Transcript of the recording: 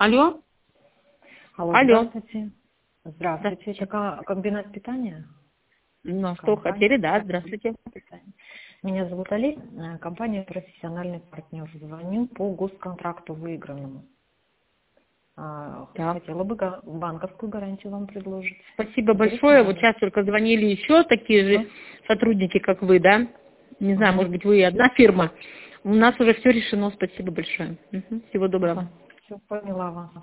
Алло? Алло, Алло. здравствуйте. Здравствуйте. Это комбинат питания? Ну, что Компания хотели, да, здравствуйте. питания. Меня зовут Али, компания «Профессиональный партнер». Звоню по госконтракту выигранному. Так. Хотела бы банковскую гарантию вам предложить. Спасибо большое. Вот сейчас только звонили еще такие же Ага. сотрудники, как вы, да? Не знаю, может быть, вы одна фирма. У нас уже все решено. Спасибо большое. Всего доброго. Все, поняла вас.